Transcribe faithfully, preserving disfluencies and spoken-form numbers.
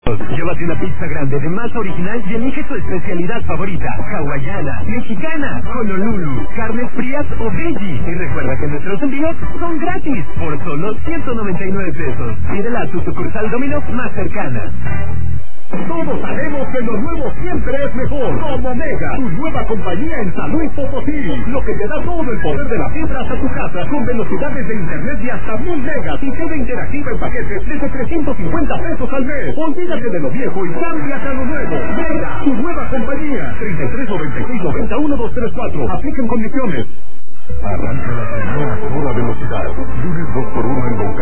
Llévate una pizza grande de masa original y elige tu especialidad favorita: hawaiana, mexicana, Honolulu, carnes frías o veggie. Y recuerda que nuestros envíos son gratis por solo ciento noventa y nueve pesos. Pídela a tu sucursal Domino's más cercana. Todos sabemos que lo nuevo siempre es mejor. Como Mega, tu nueva compañía en San Luis Potosí. Lo que te da todo el poder de la fibra hasta tu casa, con velocidades de internet de hasta mil megas y T V interactiva en paquetes desde trescientos cincuenta pesos al mes. Olvídate de lo viejo y cámbiate a lo nuevo. Mega, tu nueva compañía. treinta y tres noventa y seis noventa uno dos tres cuatro. Apliquen condiciones. Arranca la semana a toda velocidad. Lunes dos por uno en Don